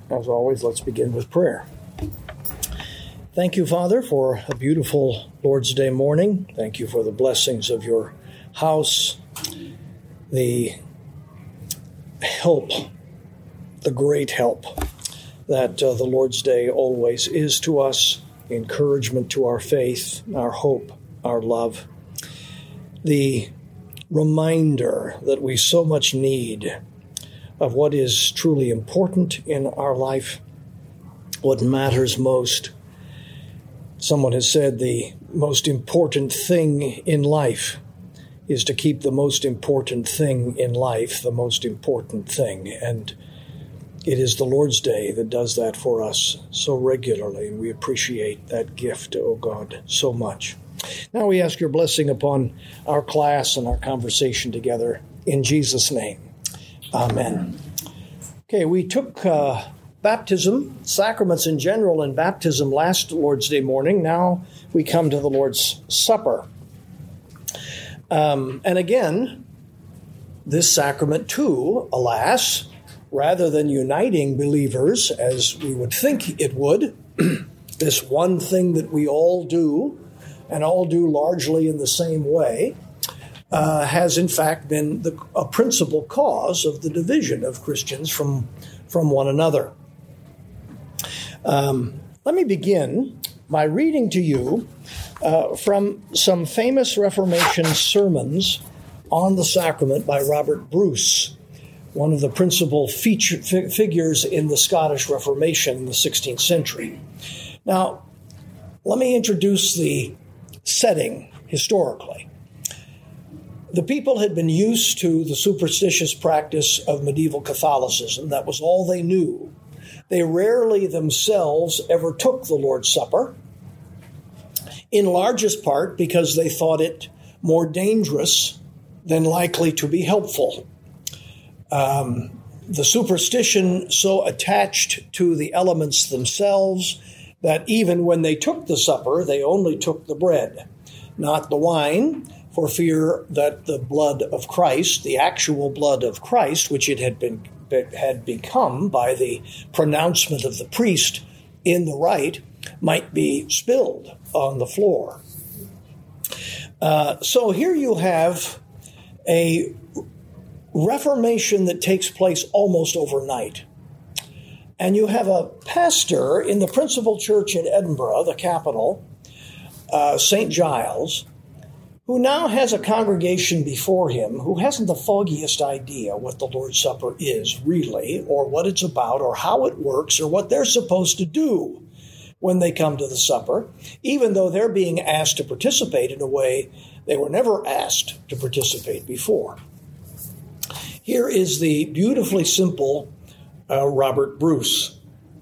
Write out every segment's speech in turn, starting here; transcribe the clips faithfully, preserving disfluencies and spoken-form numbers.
As always, let's begin with prayer. Thank you, Father, for a beautiful Lord's Day morning. Thank you for the blessings of your house, the help, the great help that uh, the Lord's Day always is to us, encouragement to our faith, our hope, our love, the reminder that we so much need of what is truly important in our life, what matters most. Someone has said the most important thing in life is to keep the most important thing in life the most important thing. And it is the Lord's Day that does that for us so regularly, and we appreciate that gift, oh God, so much. Now we ask your blessing upon our class and our conversation together in Jesus' name. Amen. Okay, we took uh, baptism, sacraments in general, and baptism last Lord's Day morning. Now we come to the Lord's Supper. Um, and again, this sacrament too, alas, rather than uniting believers as we would think it would, this one thing that we all do, and all do largely in the same way, Uh, has in fact been the, a principal cause of the division of Christians from, from one another. Um, let me begin by reading to you uh, from some famous Reformation sermons on the sacrament by Robert Bruce, one of the principal feature, fi- figures in the Scottish Reformation in the sixteenth century. Now, let me introduce the setting historically. The people had been used to the superstitious practice of medieval Catholicism. That was all they knew. They rarely themselves ever took the Lord's Supper, in largest part because they thought it more dangerous than likely to be helpful. Um, the superstition so attached to the elements themselves that even when they took the supper, they only took the bread, not the wine, for fear that the blood of Christ, the actual blood of Christ, which it had been had become by the pronouncement of the priest in the rite, might be spilled on the floor. Uh, so here you have a reformation that takes place almost overnight. And you have a pastor in the principal church in Edinburgh, the capital, uh, Saint Giles, who now has a congregation before him who hasn't the foggiest idea what the Lord's Supper is really, or what it's about, or how it works, or what they're supposed to do when they come to the supper, even though they're being asked to participate in a way they were never asked to participate before. Here is the beautifully simple uh, Robert Bruce.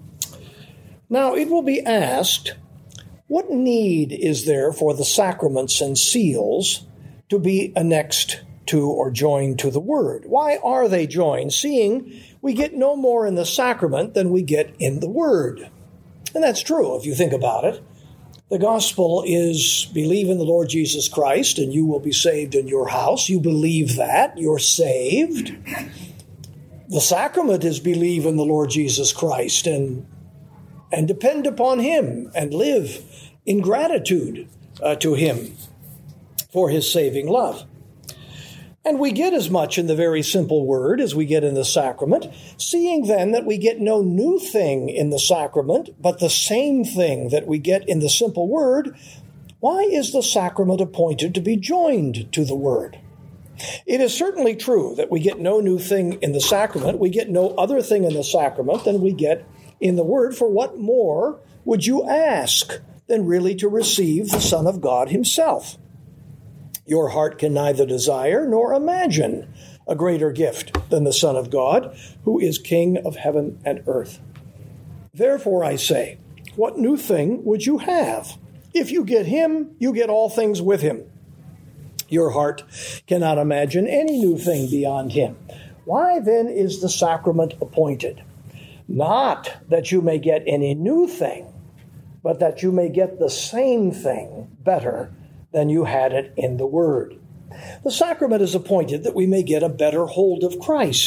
Now, it will be asked, what need is there for the sacraments and seals to be annexed to or joined to the Word? Why are they joined, seeing we get no more in the sacrament than we get in the Word? And that's true if you think about it. The gospel is believe in the Lord Jesus Christ and you will be saved in your house. You believe that, you're saved. The sacrament is believe in the Lord Jesus Christ and and depend upon him and live in gratitude uh, to him for his saving love. And we get as much in the very simple word as we get in the sacrament, seeing then that we get no new thing in the sacrament, but the same thing that we get in the simple word. Why is the sacrament appointed to be joined to the word? It is certainly true that we get no new thing in the sacrament. We get no other thing in the sacrament than we get in the word. For what more would you ask than really to receive the Son of God himself? Your heart can neither desire nor imagine a greater gift than the Son of God, who is King of heaven and earth. Therefore, I say, what new thing would you have? If you get him, you get all things with him. Your heart cannot imagine any new thing beyond him. Why then is the sacrament appointed? Not that you may get any new thing, but that you may get the same thing better than you had it in the Word. The sacrament is appointed that we may get a better hold of Christ,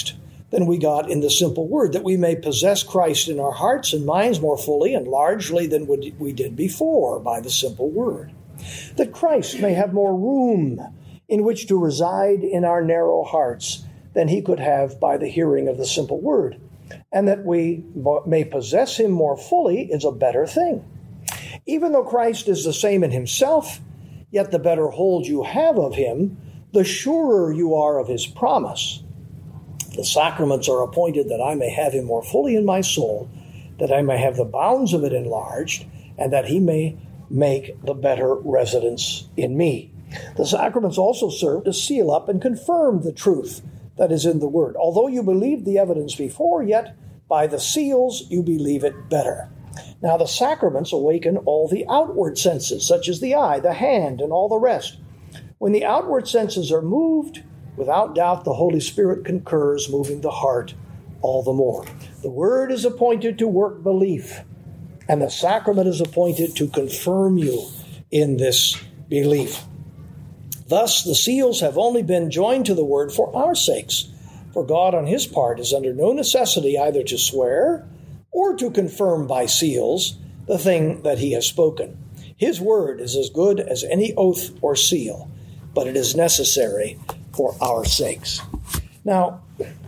than we got in the simple word, that we may possess Christ in our hearts and minds more fully and largely than we did before by the simple word. That Christ may have more room in which to reside in our narrow hearts than he could have by the hearing of the simple word, and that we may possess him more fully is a better thing. Even though Christ is the same in himself, yet the better hold you have of him, the surer you are of his promise. The sacraments are appointed that I may have him more fully in my soul, that I may have the bounds of it enlarged, and that he may make the better residence in me. The sacraments also serve to seal up and confirm the truth that is in the word. Although you believed the evidence before, yet by the seals you believe it better. Now the sacraments awaken all the outward senses, such as the eye, the hand, and all the rest. When the outward senses are moved, without doubt the Holy Spirit concurs, moving the heart all the more. The word is appointed to work belief, and the sacrament is appointed to confirm you in this belief. Thus, the seals have only been joined to the word for our sakes, for God on his part is under no necessity either to swear or to confirm by seals the thing that he has spoken. His word is as good as any oath or seal, but it is necessary for our sakes. Now,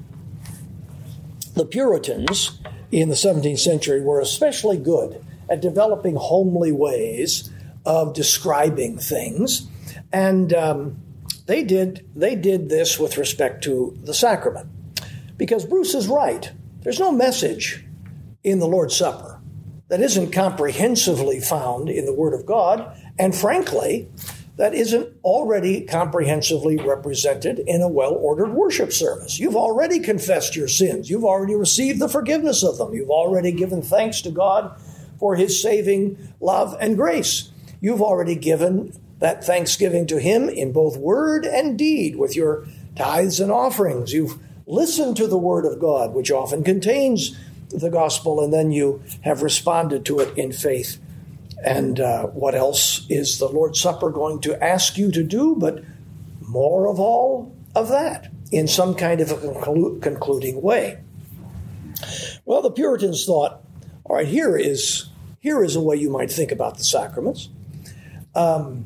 the Puritans in the seventeenth century were especially good at developing homely ways of describing things, and um, they did they did this with respect to the sacrament. Because Bruce is right. There's no message in the Lord's Supper that isn't comprehensively found in the Word of God, and frankly, that isn't already comprehensively represented in a well-ordered worship service. You've already confessed your sins. You've already received the forgiveness of them. You've already given thanks to God for his saving love and grace. You've already given that thanksgiving to him in both word and deed with your tithes and offerings. You've listened to the word of God, which often contains the gospel, and then you have responded to it in faith. And uh, what else is the Lord's Supper going to ask you to do but more of all of that in some kind of a conclu- concluding way? Well, the Puritans thought, all right, here is, here is a way you might think about the sacraments. Um,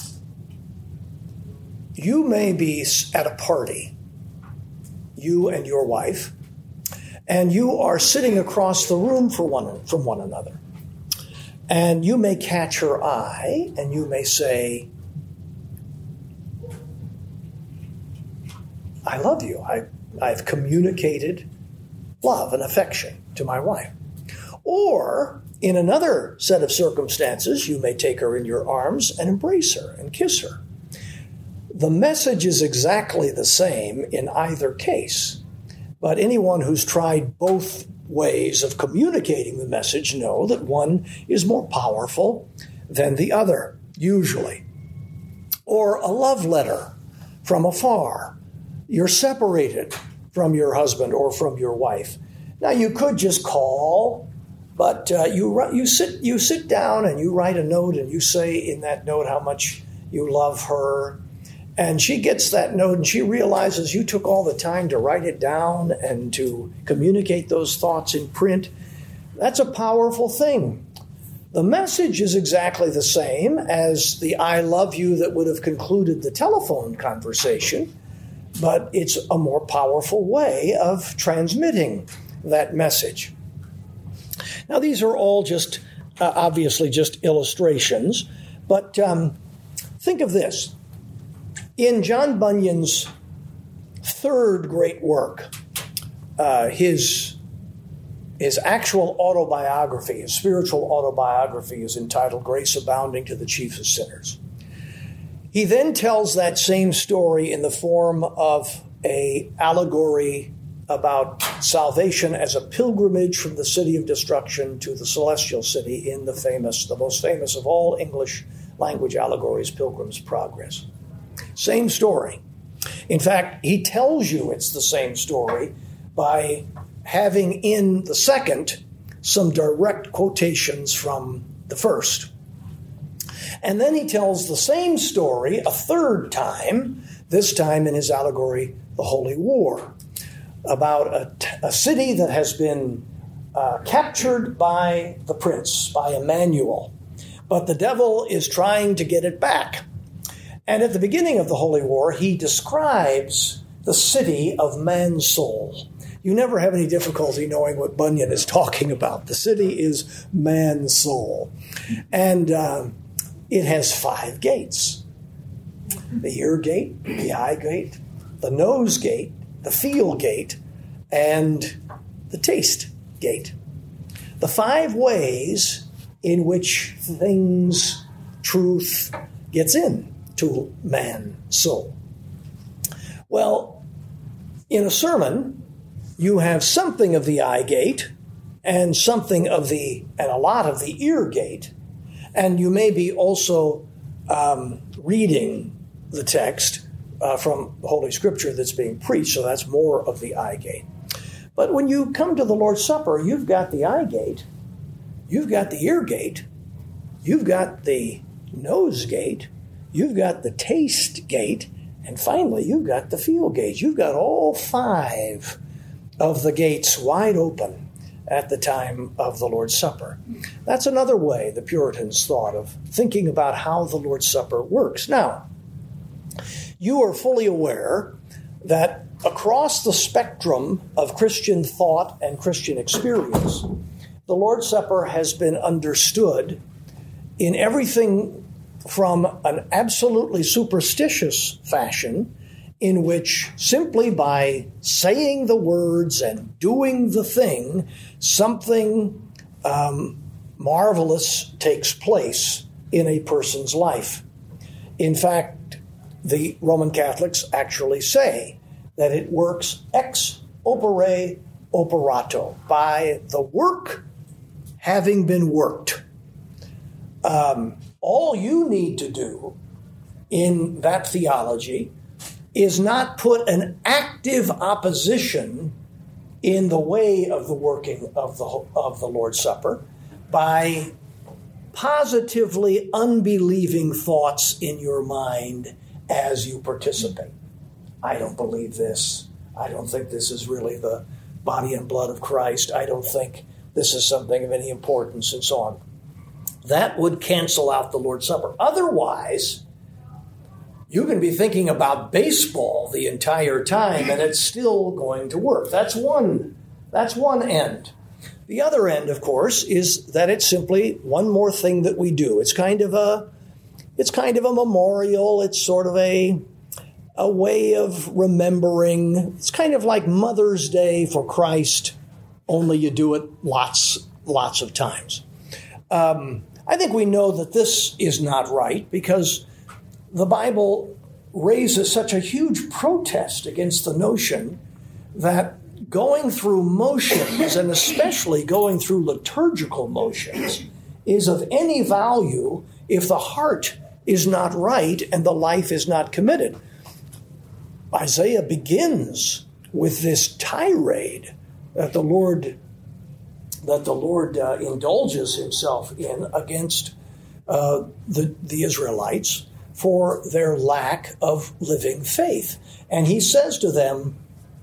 you may be at a party, you and your wife, and you are sitting across the room for one, from one another. And you may catch her eye, and you may say, I love you. I, I've communicated love and affection to my wife. Or, in another set of circumstances, you may take her in your arms and embrace her and kiss her. The message is exactly the same in either case, but anyone who's tried both ways of communicating the message know that one is more powerful than the other, usually. Or a love letter from afar. You're separated from your husband or from your wife. Now, you could just call, but uh, you you sit you sit down and you write a note, and you say in that note how much you love her. And she gets that note and she realizes you took all the time to write it down and to communicate those thoughts in print. That's a powerful thing. The message is exactly the same as the I love you that would have concluded the telephone conversation, but it's a more powerful way of transmitting that message. Now, these are all just, uh, obviously just illustrations, but um, think of this. In John Bunyan's third great work, uh, his, his actual autobiography, his spiritual autobiography, is entitled Grace Abounding to the Chief of Sinners. He then tells that same story in the form of an allegory about salvation as a pilgrimage from the city of destruction to the celestial city in the famous, the most famous of all English language allegories, Pilgrim's Progress. Same story. In fact, he tells you it's the same story by having in the second some direct quotations from the first. And then he tells the same story a third time, this time in his allegory, The Holy War. about a, a city that has been uh, captured by the prince, by Emmanuel. But the devil is trying to get it back. And at the beginning of the Holy War, he describes the city of Mansoul. You never have any difficulty knowing what Bunyan is talking about. The city is Mansoul. And uh, it has five gates. The ear gate, the eye gate, the nose gate, the feel gate, and the taste gate. The five ways in which things, truth, gets in to man's soul. Well, in a sermon, you have something of the eye gate and something of the, and a lot of the ear gate, and you may be also um, reading the text uh, from Holy Scripture that's being preached, so that's more of the eye gate. But when you come to the Lord's Supper, you've got the eye gate, you've got the ear gate, you've got the nose gate, you've got the taste gate, and finally you've got the feel gate. You've got all five of the gates wide open at the time of the Lord's Supper. That's another way the Puritans thought of thinking about how the Lord's Supper works. Now, you are fully aware that across the spectrum of Christian thought and Christian experience, the Lord's Supper has been understood in everything from an absolutely superstitious fashion, in which simply by saying the words and doing the thing, something um, marvelous takes place in a person's life. In fact, the Roman Catholics actually say that it works ex opere operato, by the work having been worked. Um, all you need to do in that theology is not put an active opposition in the way of the working of the of the Lord's Supper by positively unbelieving thoughts in your mind as you participate. I don't believe this. I don't think this is really the body and blood of Christ. I don't think this is something of any importance, and so on. That would cancel out the Lord's Supper. Otherwise, you can be thinking about baseball the entire time, and it's still going to work. That's one, that's one end. The other end, of course, is that it's simply one more thing that we do. It's kind of a, it's kind of a memorial. It's sort of a, a way of remembering. It's kind of like Mother's Day for Christ, only you do it lots, lots of times. Um, I think we know that this is not right because the Bible raises such a huge protest against the notion that going through motions, and especially going through liturgical motions, is of any value if the heart is not right and the life is not committed. Isaiah begins with this tirade that the Lord that the Lord uh, indulges himself in against uh, the, the Israelites for their lack of living faith. And he says to them,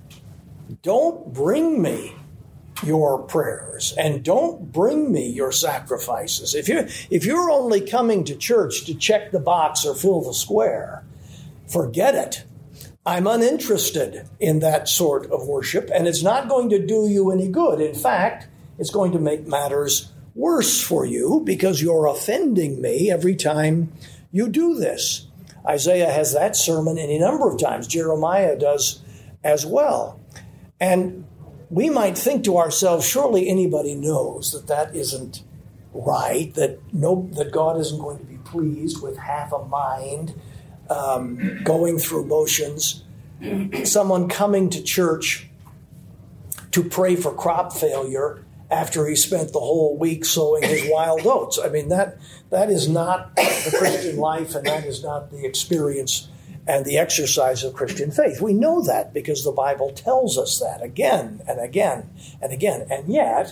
don't bring me your prayers and don't bring me your sacrifices. If you're, if you're only coming to church to check the box or fill the square, forget it. I'm uninterested in that sort of worship, and it's not going to do you any good. In fact, it's going to make matters worse for you because you're offending me every time you do this. Isaiah has that sermon any number of times. Jeremiah does as well. And we might think to ourselves, surely anybody knows that that isn't right, that no, that God isn't going to be pleased with half a mind um, going through motions. Someone coming to church to pray for crop failure after he spent the whole week sowing his wild oats. I mean, that that is not the Christian life, and that is not the experience and the exercise of Christian faith. We know that because the Bible tells us that again and again and again. And yet,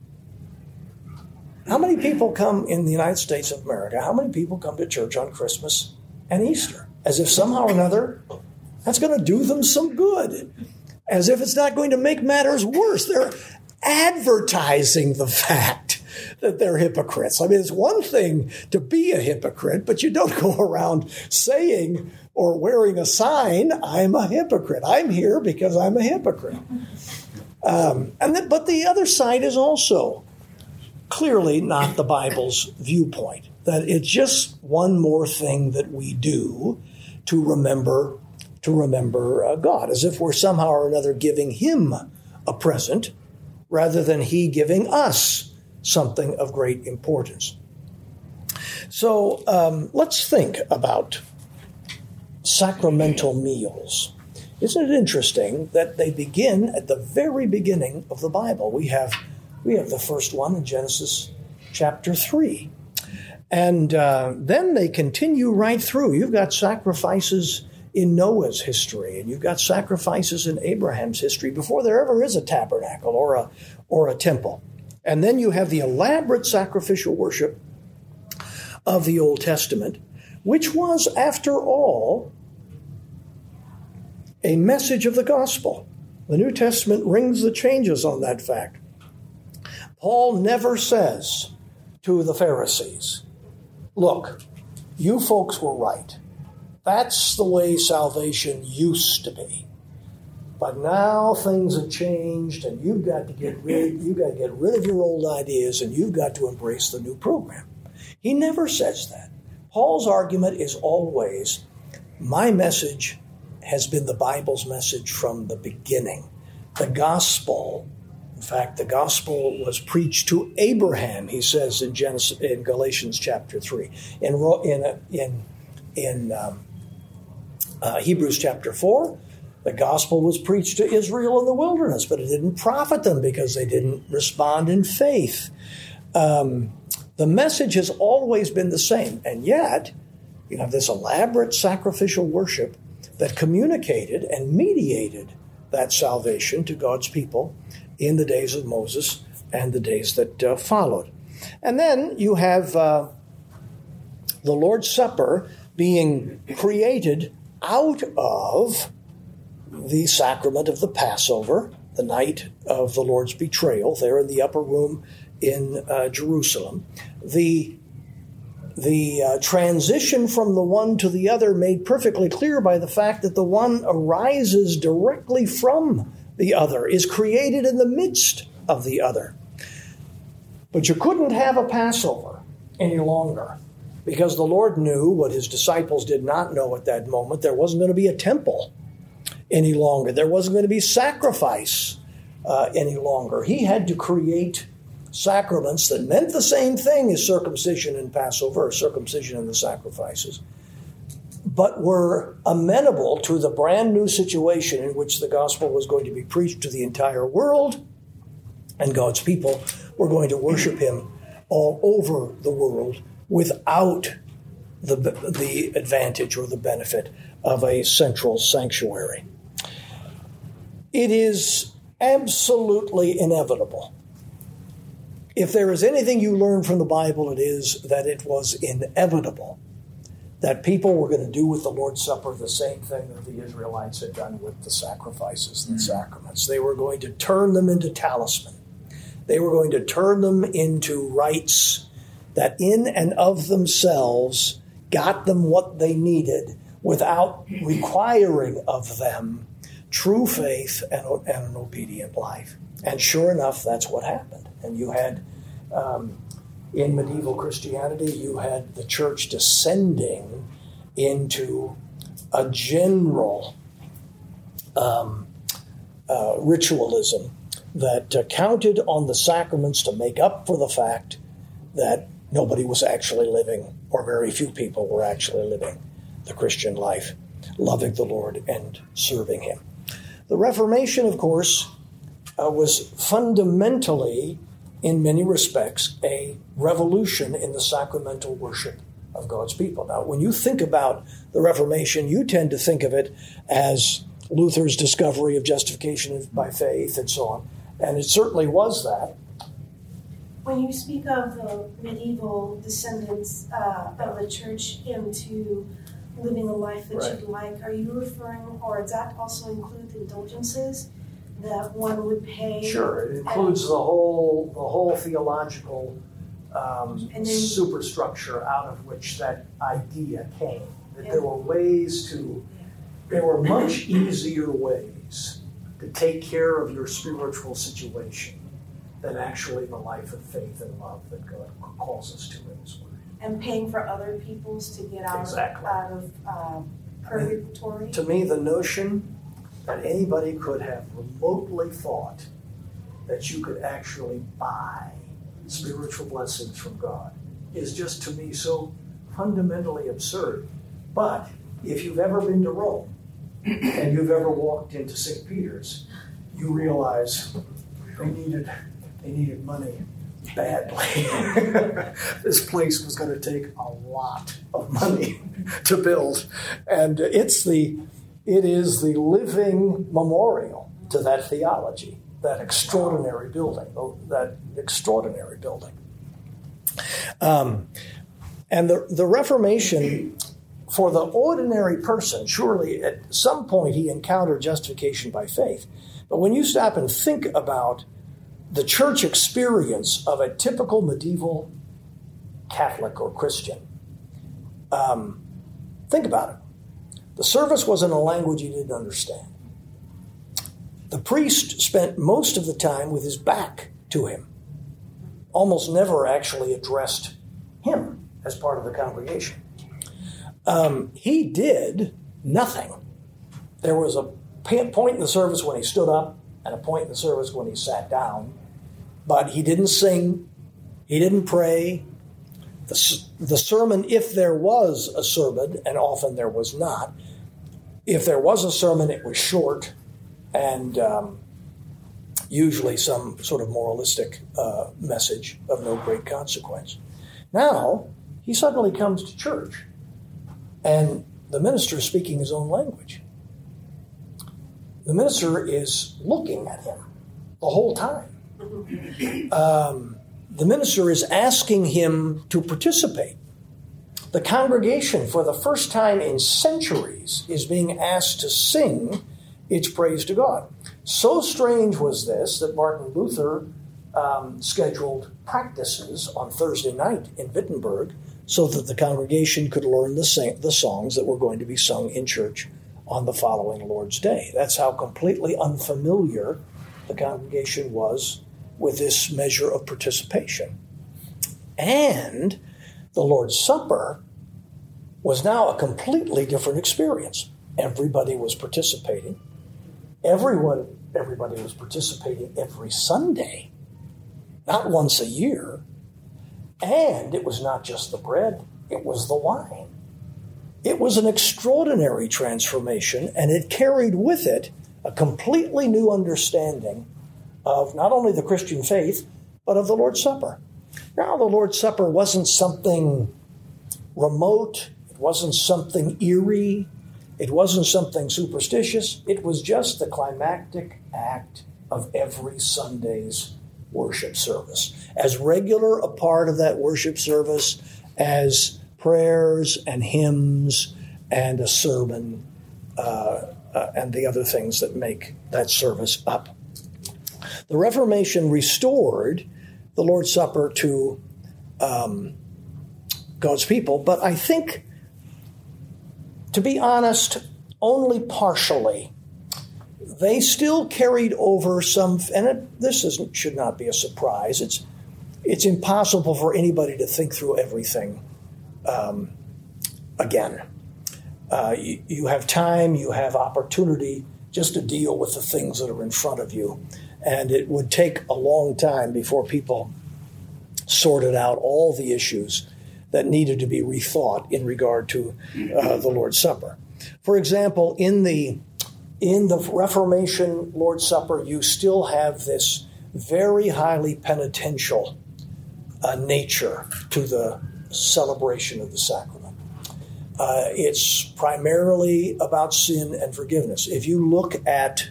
how many people come in the United States of America, how many people come to church on Christmas and Easter? As if somehow or another that's going to do them some good. as if it's not going to make matters worse. They're advertising the fact that they're hypocrites. I mean, it's one thing to be a hypocrite, but you don't go around saying or wearing a sign, I'm a hypocrite. I'm here because I'm a hypocrite. Um, and then, but the other side is also clearly not the Bible's viewpoint, that it's just one more thing that we do to remember to remember uh, God, as if we're somehow or another giving him a present rather than he giving us something of great importance. So um, let's think about sacramental meals. Isn't it interesting that they begin at the very beginning of the Bible? We have we have the first one in Genesis chapter three. And uh, then they continue right through. You've got sacrifices in Noah's history, and you've got sacrifices in Abraham's history before there ever is a tabernacle or a or a temple. And then you have the elaborate sacrificial worship of the Old Testament, which was, after all, a message of the gospel. The New Testament rings the changes on that fact. Paul never says to the Pharisees, look, you folks were right. That's the way salvation used to be. But now things have changed, and you've got to get rid, you've got to get rid of your old ideas, and you've got to embrace the new program. He never says that. Paul's argument is always, my message has been the Bible's message from the beginning. The gospel, in fact, the gospel was preached to Abraham, he says in Genesis, in Galatians chapter three. In in in in um, uh, Hebrews chapter four, the gospel was preached to Israel in the wilderness, but it didn't profit them because they didn't respond in faith. Um, the message has always been the same, and yet you have this elaborate sacrificial worship that communicated and mediated that salvation to God's people in the days of Moses and the days that uh, followed. And then you have uh, the Lord's Supper being created out of the sacrament of the Passover, the night of the Lord's betrayal, there in the upper room in uh, Jerusalem. The The uh, transition from the one to the other made perfectly clear by the fact that the one arises directly from the other, is created in the midst of the other. But you couldn't have a Passover any longer because the Lord knew what his disciples did not know at that moment. There wasn't going to be a temple any longer. There wasn't going to be sacrifice uh, any longer. He had to create sacraments that meant the same thing as circumcision and Passover, or circumcision and the sacrifices, but were amenable to the brand new situation in which the gospel was going to be preached to the entire world, and God's people were going to worship him all over the world without the, the advantage or the benefit of a central sanctuary. It is absolutely inevitable. If there is anything you learn from the Bible, it is that it was inevitable that people were going to do with the Lord's Supper the same thing that the Israelites had done with the sacrifices and the sacraments. They were going to turn them into talisman. They were going to turn them into rites that in and of themselves got them what they needed without requiring of them true faith and, and an obedient life. And sure enough, that's what happened. And you had, um, in medieval Christianity, you had the church descending into a general um, uh, ritualism that uh, counted on the sacraments to make up for the fact that nobody was actually living, or very few people were actually living, the Christian life, loving the Lord and serving him. The Reformation, of course, uh, was fundamentally, in many respects, a revolution in the sacramental worship of God's people. Now, when you think about the Reformation, you tend to think of it as Luther's discovery of justification by faith and so on. And it certainly was that. When you speak of the medieval descendants uh, of the church into living a life that right. you'd like, are you referring, or does that also include indulgences? that one would pay. Sure, it includes the whole the whole theological um, And then- superstructure out of which that idea came. That Yeah. there were ways to, there were much easier ways to take care of your spiritual situation than actually the life of faith and love that God calls us to in His Word. And paying for other people's to get out Exactly. of, out of uh, purgatory. To me, the notion that anybody could have remotely thought that you could actually buy spiritual blessings from God is just, to me, so fundamentally absurd. But if you've ever been to Rome and you've ever walked into Saint Peter's, you realize they needed they needed money badly. This place was going to take a lot of money to build, and it's the it is the living memorial to that theology, that extraordinary building, that extraordinary building. Um, and the the Reformation, for the ordinary person, surely at some point he encountered justification by faith. But when you stop and think about the church experience of a typical medieval Catholic or Christian, um, think about it. The service was in a language he didn't understand. The priest spent most of the time with his back to him, almost never actually addressed him as part of the congregation. Um, he did nothing. There was a point in the service when he stood up and a point in the service when he sat down, but he didn't sing, he didn't pray. The, the sermon, if there was a sermon, and often there was not, if there was a sermon, it was short and um, usually some sort of moralistic uh, message of no great consequence. Now, he suddenly comes to church and the minister is speaking his own language. The minister is looking at him the whole time. Um, the minister is asking him to participate. The congregation, for the first time in centuries, is being asked to sing its praise to God. So strange was this that Martin Luther um, scheduled practices on Thursday night in Wittenberg so that the congregation could learn the, sing- the songs that were going to be sung in church on the following Lord's Day. That's how completely unfamiliar the congregation was with this measure of participation. And the Lord's Supper was now a completely different experience. Everybody was participating. Everyone, everybody was participating every Sunday, not once a year. And it was not just the bread, it was the wine. It was an extraordinary transformation, and it carried with it a completely new understanding of not only the Christian faith, but of the Lord's Supper. Now, the Lord's Supper wasn't something remote. It wasn't something eerie. It wasn't something superstitious. It was just the climactic act of every Sunday's worship service. As regular a part of that worship service as prayers and hymns and a sermon uh, uh, and the other things that make that service up. The Reformation restored the Lord's Supper to um, God's people, but I think, to be honest, only partially. They still carried over some, and it, this isn't, should not be a surprise. It's it's impossible for anybody to think through everything um, again. Uh, you, you have time, you have opportunity just to deal with the things that are in front of you. And it would take a long time before people sorted out all the issues that needed to be rethought in regard to uh, the Lord's Supper. For example, in the in the Reformation Lord's Supper, you still have this very highly penitential uh, nature to the celebration of the sacrament. Uh, it's primarily about sin and forgiveness. If you look at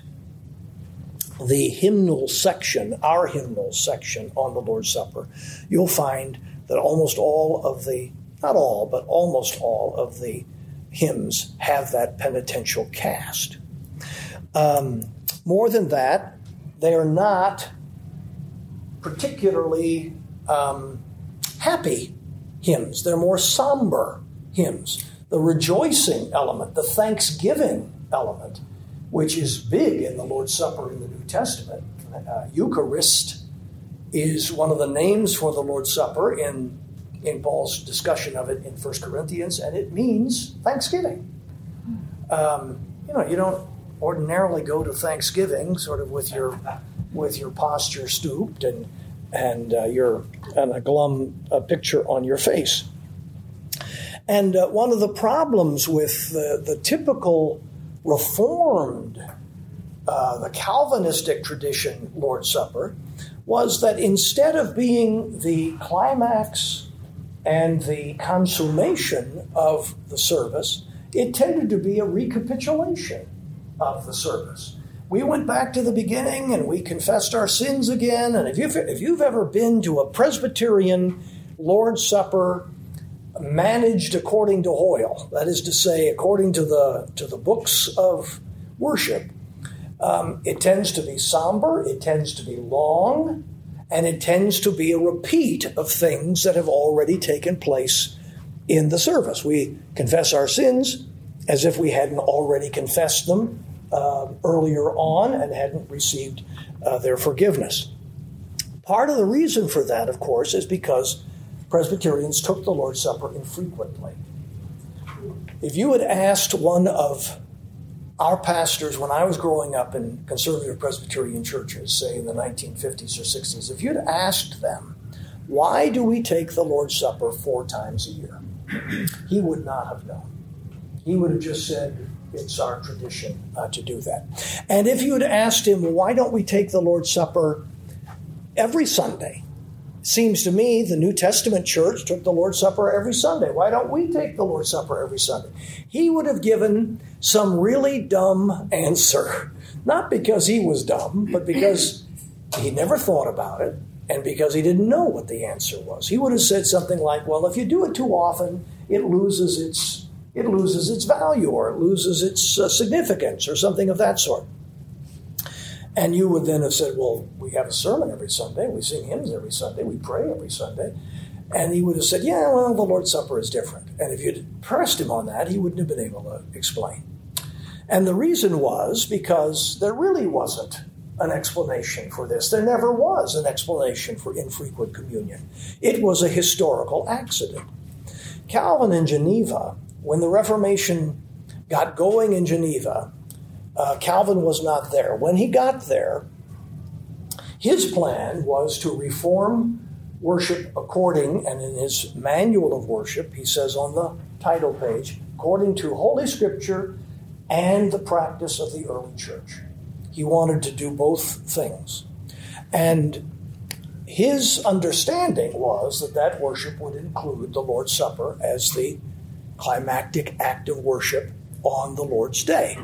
the hymnal section, our hymnal section on the Lord's Supper, you'll find that almost all of the, not all, but almost all of the hymns have that penitential cast. Um, more than that, they are not particularly um, happy hymns. They're more somber hymns. The rejoicing element, the thanksgiving element, which is big in the Lord's Supper in the New Testament. Uh, Eucharist is one of the names for the Lord's Supper in, in Paul's discussion of it in First Corinthians, and it means thanksgiving. Um, you know, you don't ordinarily go to Thanksgiving sort of with your with your posture stooped and and uh, your and a glum uh, picture on your face. And uh, one of the problems with the, the typical Reformed, uh, the Calvinistic tradition Lord's Supper, was that instead of being the climax and the consummation of the service, it tended to be a recapitulation of the service. We went back to the beginning and we confessed our sins again. And if you've, if you've ever been to a Presbyterian Lord's Supper managed according to Hoyle, that is to say, according to the to the books of worship, um, it tends to be somber, it tends to be long, and it tends to be a repeat of things that have already taken place in the service. We confess our sins as if we hadn't already confessed them uh, earlier on and hadn't received uh, their forgiveness. Part of the reason for that, of course, is because Presbyterians took the Lord's Supper infrequently. If you had asked one of our pastors when I was growing up in conservative Presbyterian churches, say in the nineteen fifties or sixties, if you'd asked them, why do we take the Lord's Supper four times a year? He would not have known. He would have just said, it's our tradition uh, to do that. And if you had asked him, why don't we take the Lord's Supper every Sunday? Seems to me the New Testament church took the Lord's Supper every Sunday. Why don't we take the Lord's Supper every Sunday? He would have given some really dumb answer. Not because he was dumb, but because he never thought about it and because he didn't know what the answer was. He would have said something like, well, if you do it too often, it loses its, it loses its value or it loses its uh, significance or something of that sort. And you would then have said, well, we have a sermon every Sunday, we sing hymns every Sunday, we pray every Sunday. And he would have said, yeah, well, the Lord's Supper is different. And if you'd pressed him on that, he wouldn't have been able to explain. And the reason was because there really wasn't an explanation for this. There never was an explanation for infrequent communion. It was a historical accident. Calvin in Geneva, when the Reformation got going in Geneva, Uh, Calvin was not there. When he got there, his plan was to reform worship according, and in his manual of worship, he says on the title page, according to Holy Scripture and the practice of the early church. He wanted to do both things. And his understanding was that that worship would include the Lord's Supper as the climactic act of worship on the Lord's Day.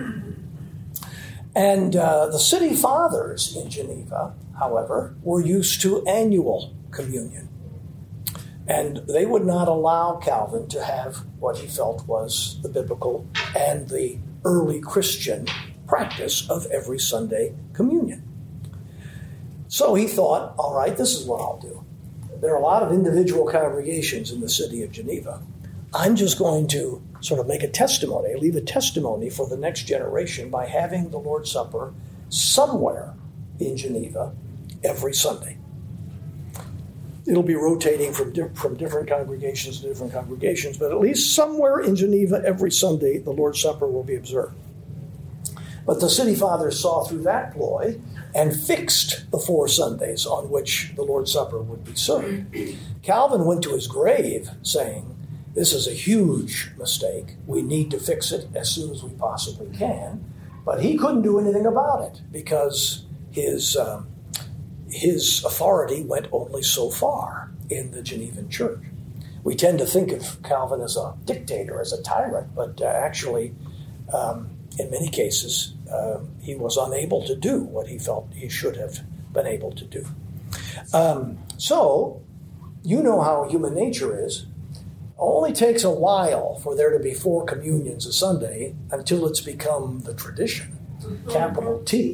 And uh, the city fathers in Geneva, however, were used to annual communion. And they would not allow Calvin to have what he felt was the biblical and the early Christian practice of every Sunday communion. So he thought, all right, this is what I'll do. There are a lot of individual congregations in the city of Geneva. I'm just going to sort of make a testimony, leave a testimony for the next generation by having the Lord's Supper somewhere in Geneva every Sunday. It'll be rotating from, di- from different congregations to different congregations, but at least somewhere in Geneva every Sunday the Lord's Supper will be observed. But the city fathers saw through that ploy and fixed the four Sundays on which the Lord's Supper would be served. Calvin went to his grave saying, this is a huge mistake. We need to fix it as soon as we possibly can. But he couldn't do anything about it because his um, his authority went only so far in the Genevan church. We tend to think of Calvin as a dictator, as a tyrant, but uh, actually, um, in many cases, uh, he was unable to do what he felt he should have been able to do. Um, so, you know how human nature is. Only takes a while for there to be four communions a Sunday until it's become the tradition, capital T.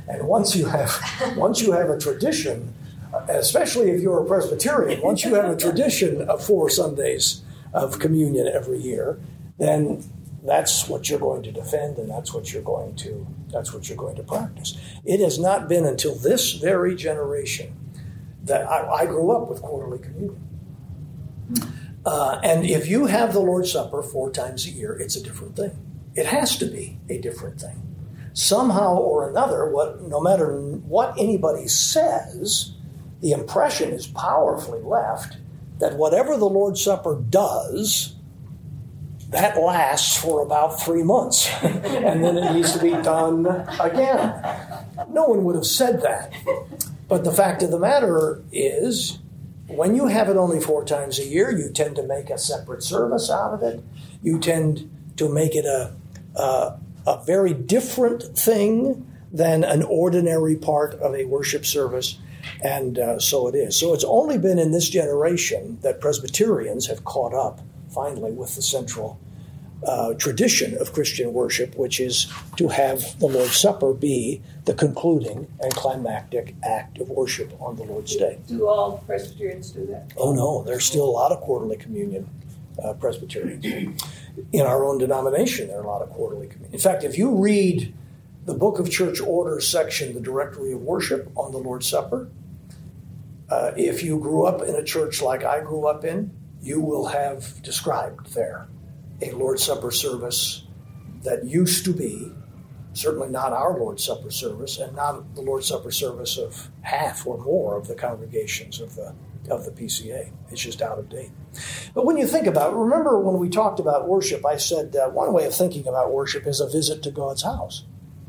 And once you have once you have a tradition, especially if you're a Presbyterian, once you have a tradition of four Sundays of communion every year, then that's what you're going to defend, and that's what you're going to that's what you're going to practice. It has not been until this very generation that I, I grew up with quarterly communion. Uh, and if you have the Lord's Supper four times a year, it's a different thing. It has to be a different thing. Somehow or another, what no matter what anybody says, the impression is powerfully left that whatever the Lord's Supper does, that lasts for about three months, and then it needs to be done again. No one would have said that. But the fact of the matter is, when you have it only four times a year, you tend to make a separate service out of it. You tend to make it a, a, a very different thing than an ordinary part of a worship service. And uh, so it is. So it's only been in this generation that Presbyterians have caught up, finally, with the central uh, tradition of Christian worship, which is to have the Lord's Supper be the concluding and climactic act of worship on the Lord's Day. Do all Presbyterians do that? Oh, no. There's still a lot of quarterly communion uh, Presbyterians. In our own denomination, there are a lot of quarterly communion. In fact, if you read the Book of Church Orders section, the Directory of Worship on the Lord's Supper, uh, if you grew up in a church like I grew up in, you will have described there a Lord's Supper service that used to be, certainly not our Lord's Supper service, and not the Lord's Supper service of half or more of the congregations of the of the P C A. It's just out of date. But when you think about it, remember when we talked about worship, I said uh, one way of thinking about worship is a visit to God's house.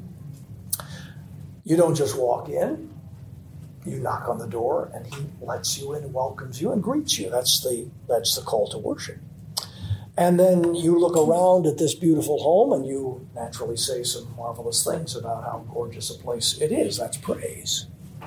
You don't just walk in. You knock on the door, and he lets you in, welcomes you, and greets you. That's the that's the call to worship. And then you look around at this beautiful home, and you naturally say some marvelous things about how gorgeous a place it is. That's praise.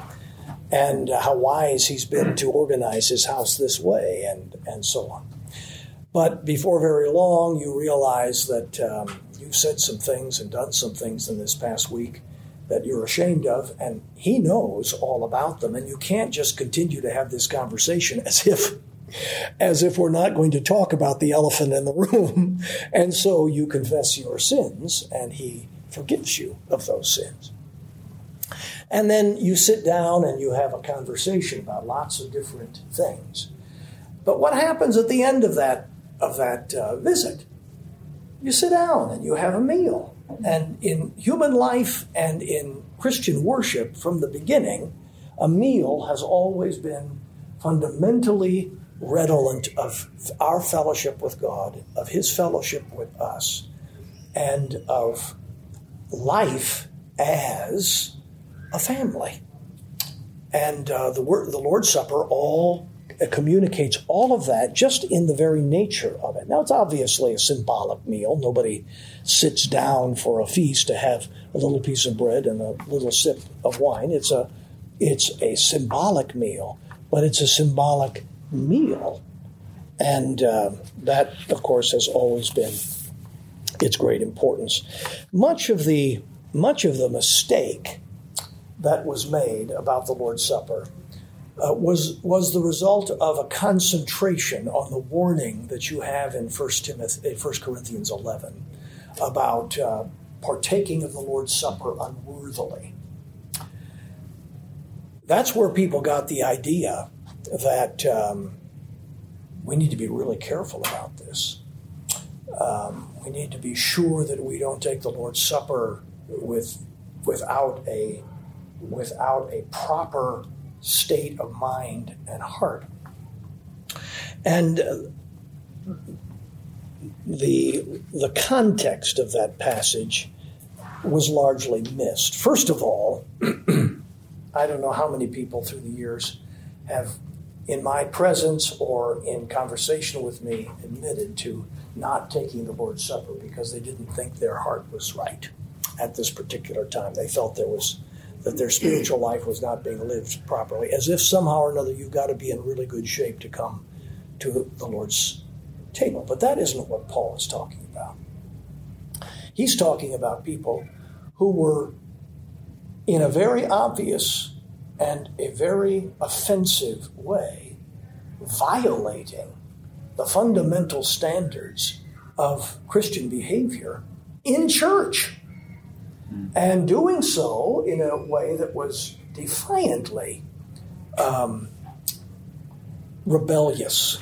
And uh, how wise he's been to organize his house this way, and, and so on. But before very long, you realize that um, you've said some things and done some things in this past week that you're ashamed of, and he knows all about them. And you can't just continue to have this conversation as if as if we're not going to talk about the elephant in the room. And so you confess your sins, and he forgives you of those sins. And then you sit down and you have a conversation about lots of different things. But what happens at the end of that of that uh, visit? You sit down and you have a meal. And in human life and in Christian worship from the beginning, a meal has always been fundamentally redolent of our fellowship with God, of his fellowship with us, and of life as a family. And uh, the word, the Lord's Supper all uh, communicates all of that just in the very nature of it. Now, it's obviously a symbolic meal. Nobody sits down for a feast to have a little piece of bread and a little sip of wine. It's a, it's a symbolic meal, but it's a symbolic meal. And uh, that, of course, has always been its great importance. Much of the much of the mistake that was made about the Lord's Supper uh, was was the result of a concentration on the warning that you have in First Timothy, First Corinthians eleven about uh, partaking of the Lord's Supper unworthily. That's where people got the idea that um, we need to be really careful about this. Um, we need to be sure that we don't take the Lord's Supper with without a without a proper state of mind and heart. And uh, the the context of that passage was largely missed. First of all, I don't know how many people through the years have, in my presence or in conversation with me, admitted to not taking the Lord's Supper because they didn't think their heart was right at this particular time. They felt there was that their spiritual life was not being lived properly, as if somehow or another you've got to be in really good shape to come to the Lord's table. But that isn't what Paul is talking about. He's talking about people who were in a very obvious and a very offensive way, violating the fundamental standards of Christian behavior in church, and doing so in a way that was defiantly um, rebellious.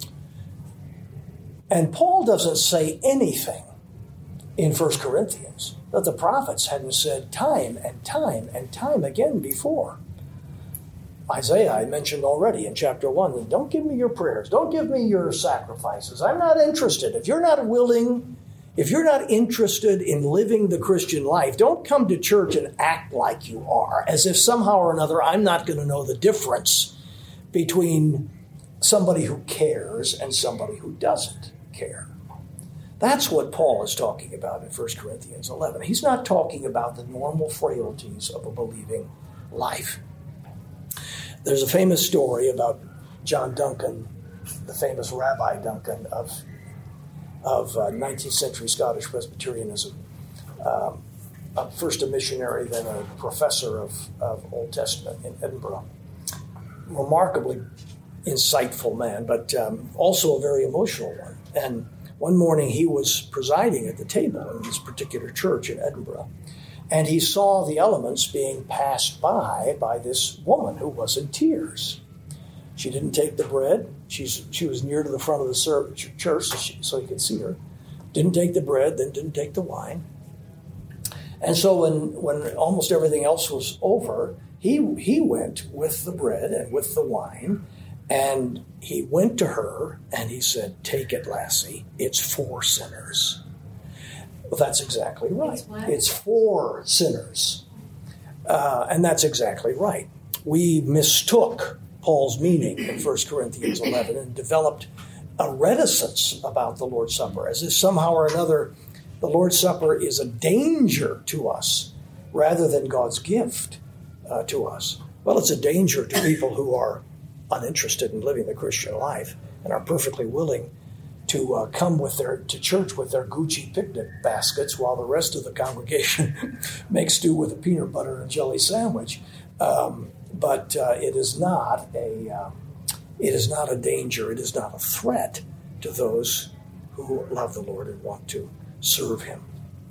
And Paul doesn't say anything in First Corinthians that the prophets hadn't said time and time and time again before. Isaiah, I mentioned already in chapter one, don't give me your prayers, don't give me your sacrifices. I'm not interested. If you're not willing, if you're not interested in living the Christian life, don't come to church and act like you are, as if somehow or another I'm not going to know the difference between somebody who cares and somebody who doesn't care. That's what Paul is talking about in First Corinthians eleven. He's not talking about the normal frailties of a believing life. There's a famous story about John Duncan, the famous Rabbi Duncan of, of uh, nineteenth century Scottish Presbyterianism. Um, first a missionary, then a professor of, of Old Testament in Edinburgh. Remarkably insightful man, but um, also a very emotional one. And one morning he was presiding at the table in this particular church in Edinburgh, and he saw the elements being passed by by this woman who was in tears. She didn't take the bread. She's, she was near to the front of the church so, she, so you could see her. Didn't take the bread, then didn't take the wine. And so when, when almost everything else was over, he, he went with the bread and with the wine, and he went to her and he said, "Take it, lassie, it's for sinners." Well, that's exactly right. It's, it's for sinners. Uh, and that's exactly right. We mistook Paul's meaning in First Corinthians eleven and developed a reticence about the Lord's Supper, as if somehow or another the Lord's Supper is a danger to us rather than God's gift uh, to us. Well, it's a danger to people who are uninterested in living the Christian life and are perfectly willing to uh, come with their to church with their Gucci picnic baskets while the rest of the congregation makes do with a peanut butter and jelly sandwich. Um, but uh, it is not a uh, it is not a danger. It is not a threat to those who love the Lord and want to serve Him.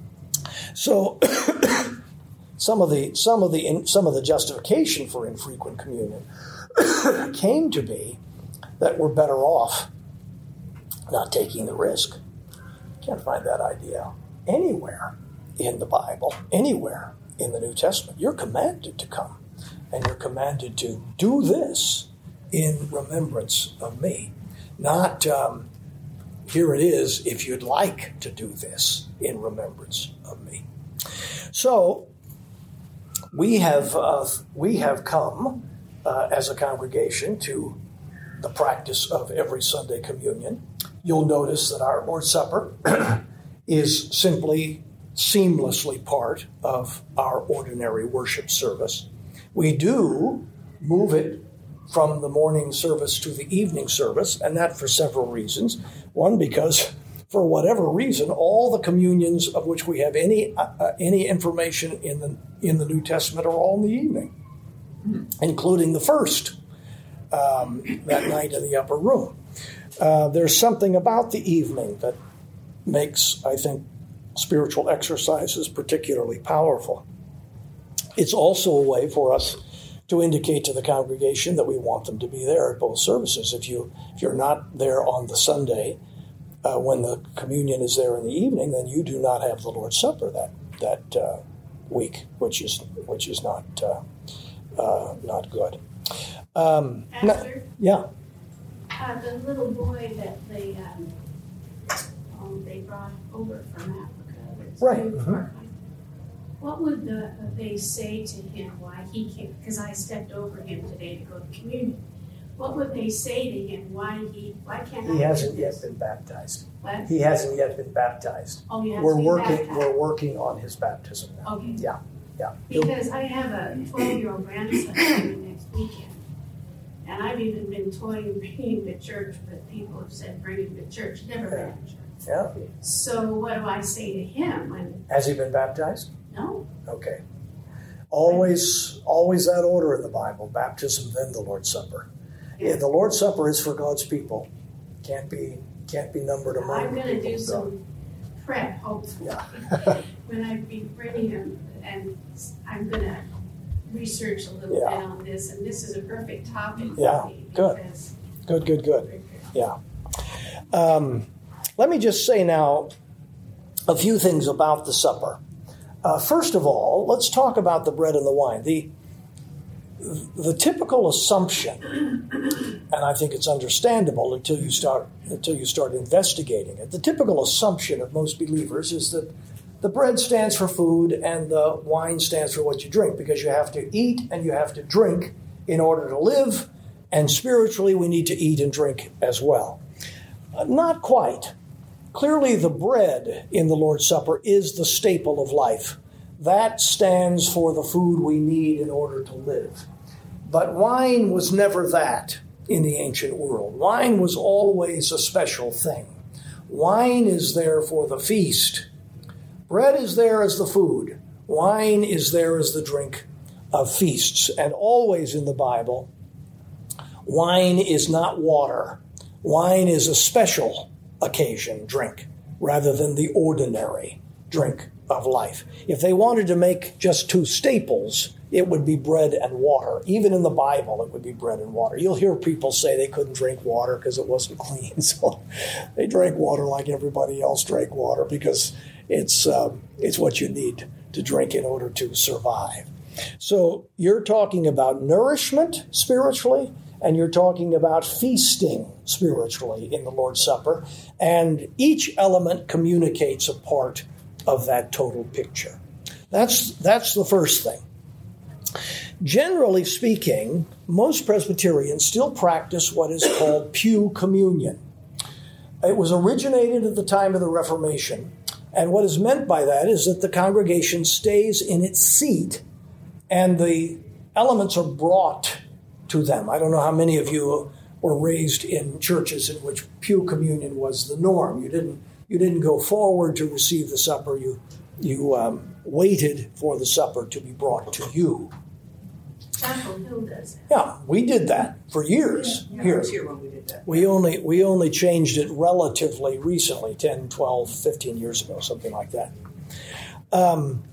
So, some of the some of the some of the justification for infrequent communion came to be that we're better off not taking the risk. Can't find that idea anywhere in the Bible, anywhere in the New Testament. You're commanded to come, and you're commanded to do this in remembrance of me. Not, um, here it is, if you'd like to do this in remembrance of me. So, we have uh, we have come uh, as a congregation to the practice of every Sunday communion. You'll notice that our Lord's Supper is simply seamlessly part of our ordinary worship service. We do move it from the morning service to the evening service, and that for several reasons. One, because for whatever reason, all the communions of which we have any uh, any information in the in the New Testament are all in the evening, including the first um, that night in the upper room. Uh, there's something about the evening that makes, I think, spiritual exercises particularly powerful. It's also a way for us to indicate to the congregation that we want them to be there at both services. If you if you're not there on the Sunday uh, when the communion is there in the evening, then you do not have the Lord's Supper that that uh, week, which is which is not uh, uh, not good. Um, Pastor, yeah. Uh, the little boy that they um, um, they brought over from Africa. Right. Mm-hmm. What would the, uh, they say to him why he can't? Because I stepped over him today to go to communion. What would they say to him why he why can't he I hasn't do yet this? been baptized. What? He hasn't yet been baptized. Oh, he has we're to be working. baptized. We're working on his baptism now. Okay. Yeah, yeah. Because I have a twelve-year-old grandson coming next weekend, and I've even been toying bringing him to church, but people have said bring him to church, never been to church. Yeah. So what do I say to him when? Has he been baptized? No. Okay. Always, always that order in the Bible: baptism, then the Lord's Supper. Yeah, the Lord's Supper is for God's people. Can't be, can't be numbered among. I'm going to do some prep, hopefully, yeah. when I be bringing him, and I'm going to research a little yeah. bit on this, and this is a perfect topic. Yeah, for me good, because good, good, good. Yeah. Um, let me just say now a few things about the supper. Uh, first of all, let's talk about the bread and the wine. The the typical assumption, and I think it's understandable until you start until you start investigating it. The typical assumption of most believers is that the bread stands for food and the wine stands for what you drink, because you have to eat and you have to drink in order to live, and spiritually we need to eat and drink as well. Uh, not quite. Clearly, the bread in the Lord's Supper is the staple of life. That stands for the food we need in order to live. But wine was never that in the ancient world. Wine was always a special thing. Wine is there for the feast. Bread is there as the food. Wine is there as the drink of feasts. And always in the Bible, wine is not water. Wine is a special occasion drink rather than the ordinary drink of life. If they wanted to make just two staples, it would be bread and water. Even in the Bible, it would be bread and water. You'll hear people say they couldn't drink water because it wasn't clean. So they drank water like everybody else drank water, because it's uh, it's what you need to drink in order to survive. So you're talking about nourishment spiritually, and you're talking about feasting spiritually in the Lord's Supper, and each element communicates a part of that total picture. That's that's the first thing. Generally speaking, most Presbyterians still practice what is called pew communion. It was originated at the time of the Reformation, and what is meant by that is that the congregation stays in its seat and the elements are brought to them. I don't know how many of you were raised in churches in which pew communion was the norm. You didn't you didn't go forward to receive the supper. You you um, waited for the supper to be brought to you. Chapel Hill does that. Yeah, we did that for years. Yeah, here. I was here when we did that. We only we only changed it relatively recently, ten, twelve, fifteen years ago, something like that. Um,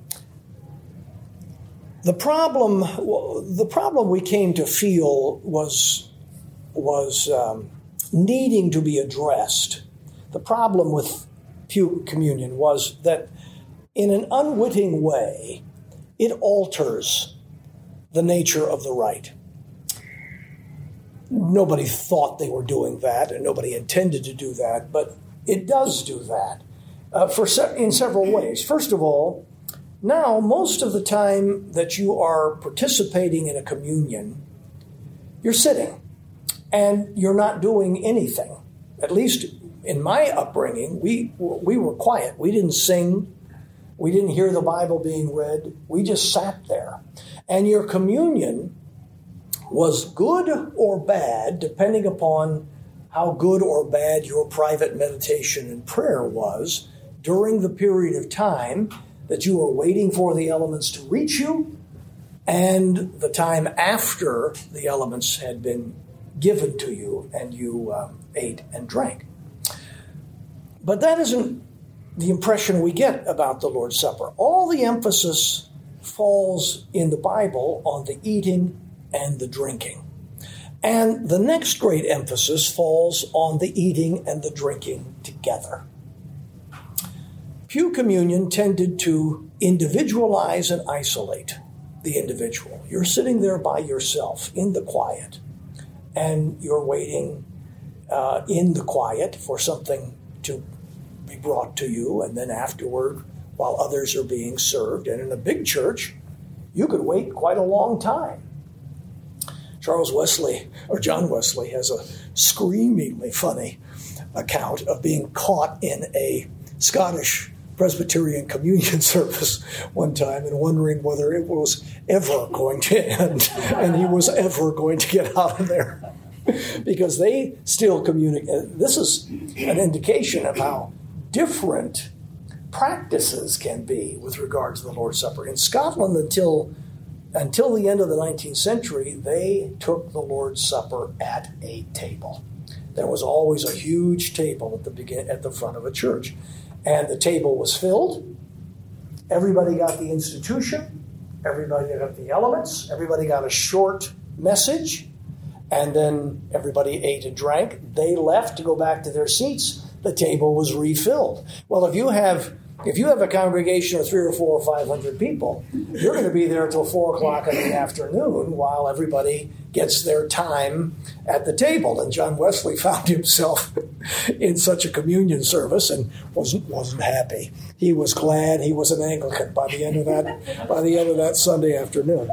the problem the problem we came to feel was was um, needing to be addressed. The problem with pew communion was that in an unwitting way, it alters the nature of the rite. Nobody thought they were doing that, and nobody intended to do that, but it does do that uh, for se- in several ways. First of all, now most of the time that you are participating in a communion, you're sitting, and you're not doing anything. At least in my upbringing, we we were quiet. We didn't sing. We didn't hear the Bible being read. We just sat there. And your communion was good or bad, depending upon how good or bad your private meditation and prayer was during the period of time that you were waiting for the elements to reach you and the time after the elements had been given to you and you um, ate and drank. But that isn't the impression we get about the Lord's Supper. All the emphasis falls in the Bible on the eating and the drinking. And the next great emphasis falls on the eating and the drinking together. Pew communion tended to individualize and isolate the individual. You're sitting there by yourself in the quiet, and you're waiting uh, in the quiet for something to be brought to you, and then afterward, while others are being served. And in a big church, you could wait quite a long time. Charles Wesley, or John Wesley, has a screamingly funny account of being caught in a Scottish Presbyterian communion service one time and wondering whether it was ever going to end and he was ever going to get out of there. Because they still communicate. This is an indication of how different practices can be with regard to the Lord's Supper. In Scotland, until until the end of the nineteenth century, they took the Lord's Supper at a table. There was always a huge table at the begin at the front of a church. And the table was filled. Everybody got the institution. Everybody got the elements. Everybody got a short message. And then everybody ate and drank. They left to go back to their seats. The table was refilled. Well, if you have if you have a congregation of three or four or five hundred people, you're going to be there until four o'clock in the afternoon while everybody gets their time at the table. And John Wesley found himself in such a communion service and wasn't wasn't happy. He was glad he was an Anglican by the end of that by the end of that Sunday afternoon.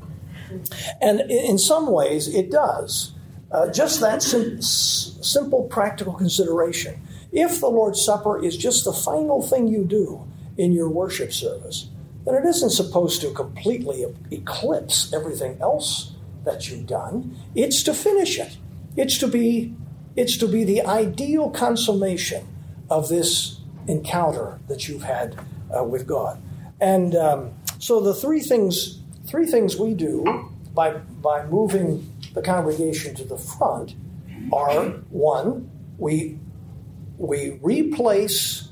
And in some ways, it does. Uh, just that sim- simple practical consideration. If the Lord's Supper is just the final thing you do in your worship service, then it isn't supposed to completely eclipse everything else that you've done. It's to finish it. It's to be, it's to be the ideal consummation of this encounter that you've had uh, with God. And um, so the three things, three things we do by by moving the congregation to the front are, one, we we replace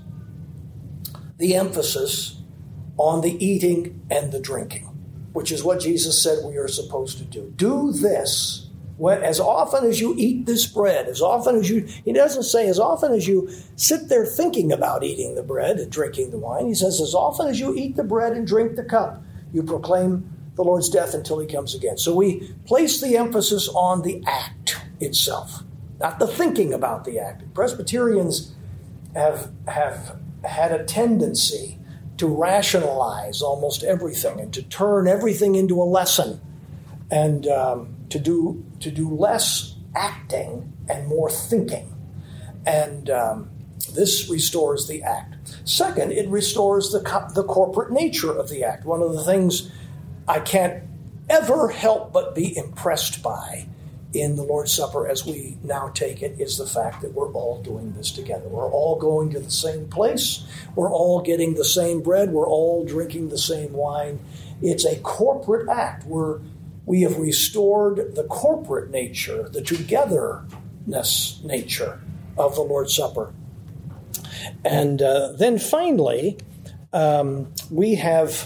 the emphasis on the eating and the drinking, which is what Jesus said we are supposed to do. Do this when, as often as you eat this bread, as often as you, he doesn't say as often as you sit there thinking about eating the bread and drinking the wine. He says as often as you eat the bread and drink the cup, you proclaim the Lord's death until he comes again. So we place the emphasis on the act itself, not the thinking about the act. Presbyterians have have had a tendency to rationalize almost everything and to turn everything into a lesson, and um, to do to do less acting and more thinking. And um, this restores the act. Second, it restores the co- the corporate nature of the act. One of the things I can't ever help but be impressed by in the Lord's Supper as we now take it is the fact that we're all doing this together. We're all going to the same place. We're all getting the same bread. We're all drinking the same wine. It's a corporate act. We're, we have restored the corporate nature, the togetherness nature of the Lord's Supper. And uh, then finally, um, we have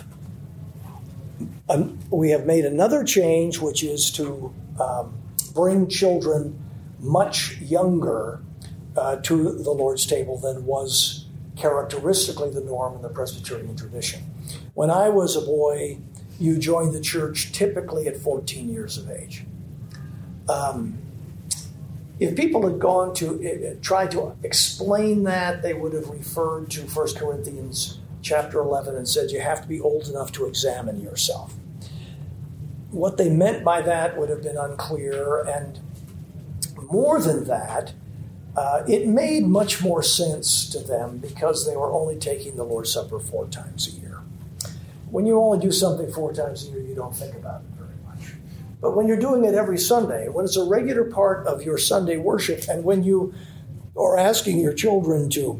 um, we have made another change, which is to um, bring children much younger uh, to the Lord's table than was characteristically the norm in the Presbyterian tradition. When I was a boy, you joined the church typically at fourteen years of age. Um, if people had gone to uh, try to explain that, they would have referred to First Corinthians chapter eleven and said you have to be old enough to examine yourself. What they meant by that would have been unclear, and more than that, uh, it made much more sense to them because they were only taking the Lord's Supper four times a year. When you only do something four times a year, you don't think about it very much. But when you're doing it every Sunday, when it's a regular part of your Sunday worship, and when you are asking your children to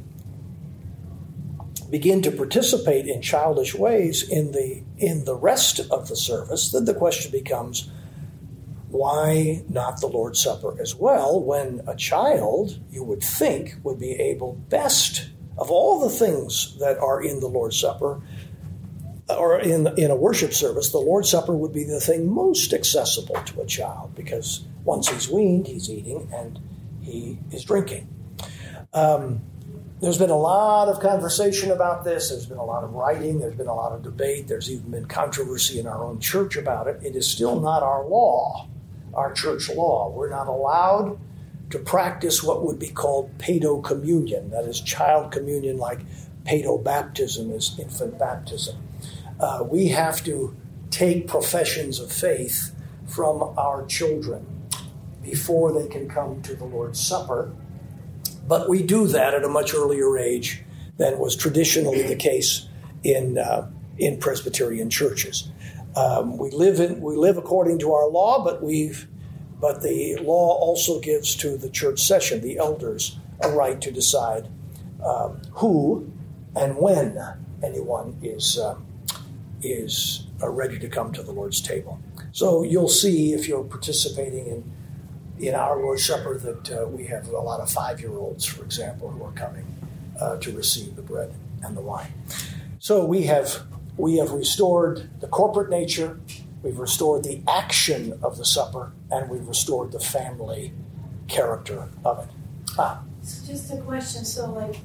begin to participate in childish ways in the in the rest of the service, then the question becomes, why not the Lord's Supper as well, when a child, you would think, would be able best, of all the things that are in the Lord's Supper, or in, in a worship service, the Lord's Supper would be the thing most accessible to a child, because once he's weaned, he's eating and he is drinking. Um, There's been a lot of conversation about this. There's been a lot of writing. There's been a lot of debate. There's even been controversy in our own church about it. It is still not our law, our church law. We're not allowed to practice what would be called paedo-communion, that is child communion, like paedo-baptism is infant baptism. Uh, we have to take professions of faith from our children before they can come to the Lord's Supper. But we do that at a much earlier age than was traditionally the case in uh, in Presbyterian churches. Um, we live in we live according to our law, but we've but the law also gives to the church session, the elders, a right to decide um, who and when anyone is uh, is are ready to come to the Lord's table. So you'll see if you're participating in in our Lord's Supper that uh, we have a lot of five-year-olds, for example, who are coming uh, to receive the bread and the wine. So we have we have restored the corporate nature, we've restored the action of the supper, and we've restored the family character of it. Ah. So just a question. So, like,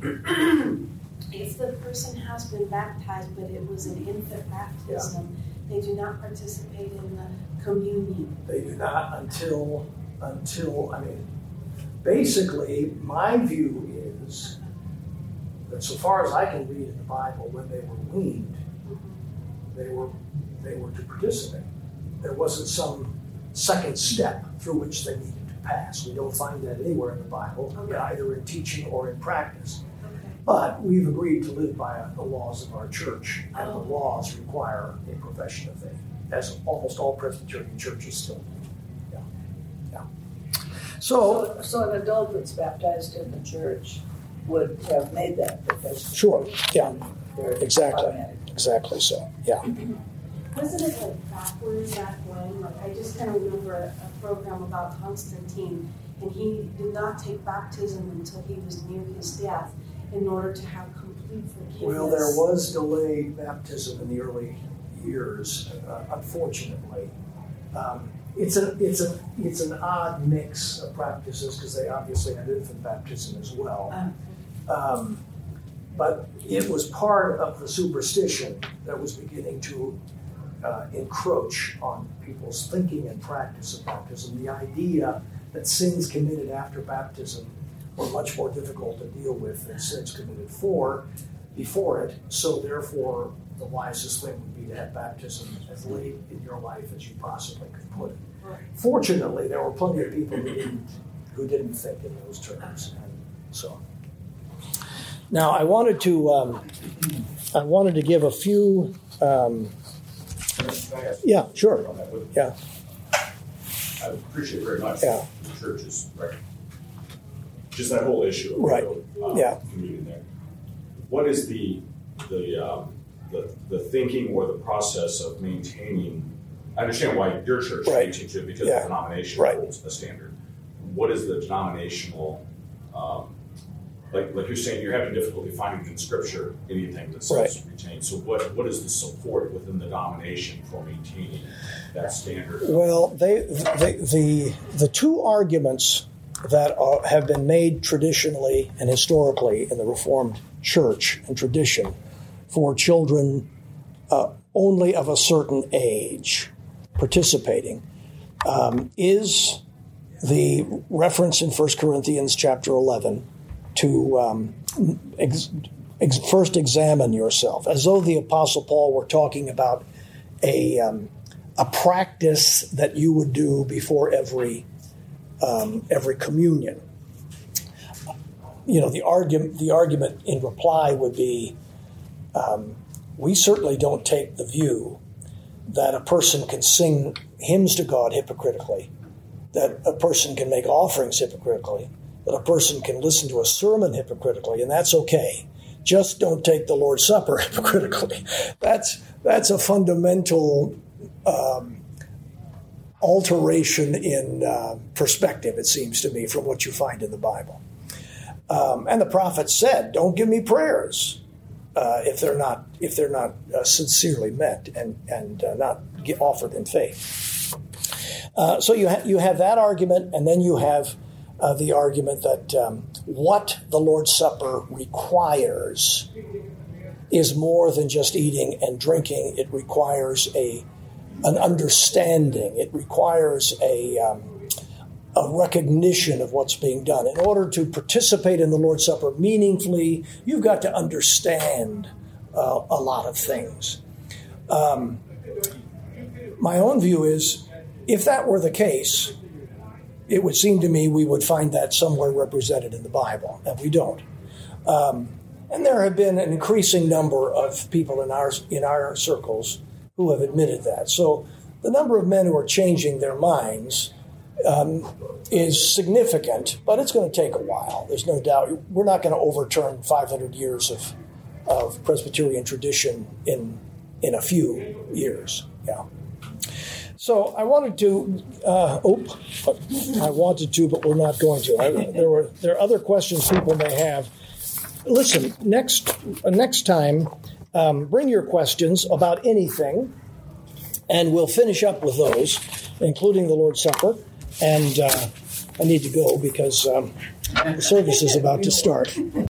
if the person has been baptized, but it was an infant baptism, yeah. they do not participate in the communion. They do not until, until, I mean, basically, my view is that so far as I can read in the Bible, when they were weaned, mm-hmm. they were they were to participate. There wasn't some second step through which they needed to pass. We don't find that anywhere in the Bible, okay. either in teaching or in practice. But we've agreed to live by the laws of our church, and the laws require a profession of faith, as almost all Presbyterian churches still do. Yeah. Yeah. So, so, so an adult that's baptized in the church would have made that profession. Sure. Yeah. Exactly. Automatic. Exactly so. Yeah. Wasn't it like backwards back when? Like I just kind of remember a, a program about Constantine, and he did not take baptism until he was near his death, in order to have complete forgiveness. Well, there was delayed baptism in the early years, uh, unfortunately. Um, it's a it's a it's an odd mix of practices because they obviously had infant baptism as well. Um, but it was part of the superstition that was beginning to uh, encroach on people's thinking and practice of baptism. The idea that sins committed after baptism were much more difficult to deal with than sins committed for before it. So therefore, the wisest thing would be to have baptism as late in your life as you possibly could put it. Right. Fortunately, there were plenty of people who didn't who didn't think in those terms. And so, now I wanted to um, I wanted to give a few. Um, yeah, sure. Yeah, I appreciate very much. Yeah, the church's record. Just that whole issue of right. um, yeah. communion there. What is the the, um, the the thinking or the process of maintaining? I understand why your church right. maintains it because yeah. the denomination right. holds a standard. What is the denominational? Um, like like you're saying, you're having difficulty finding in Scripture anything that says right. retain. So what what is the support within the denomination for maintaining that standard? Well, they the the, the two arguments that are, have been made traditionally and historically in the Reformed Church and tradition for children uh, only of a certain age participating um, is the reference in First Corinthians chapter eleven to um, ex- ex- first examine yourself, as though the Apostle Paul were talking about a um, a practice that you would do before every Um, every communion. You know, the argument the argument in reply would be, um, we certainly don't take the view that a person can sing hymns to God hypocritically, that a person can make offerings hypocritically, that a person can listen to a sermon hypocritically, and that's okay. Just don't take the Lord's Supper hypocritically. That's that's a fundamental um, alteration in uh, perspective, it seems to me, from what you find in the Bible. Um, and the prophet said, "Don't give me prayers uh, if they're not if they're not uh, sincerely meant and and uh, not get offered in faith." Uh, so you ha- you have that argument, and then you have uh, the argument that um, what the Lord's Supper requires is more than just eating and drinking. It requires a an understanding. It requires a, um, a recognition of what's being done. In order to participate in the Lord's Supper meaningfully, you've got to understand uh, a lot of things. Um, my own view is, if that were the case, it would seem to me we would find that somewhere represented in the Bible, and we don't. Um, and there have been an increasing number of people in our in our circles who have admitted that. So the number of men who are changing their minds um, is significant, but it's going to take a while. There's no doubt. We're not going to overturn five hundred years of, of Presbyterian tradition in in a few years. Yeah. So I wanted to, uh, oop, I wanted to, but we're not going to. I, there were there are other questions people may have. Listen, next uh, next time, um, bring your questions about anything, and we'll finish up with those, including the Lord's Supper. And uh, I need to go because um, the service is about to start.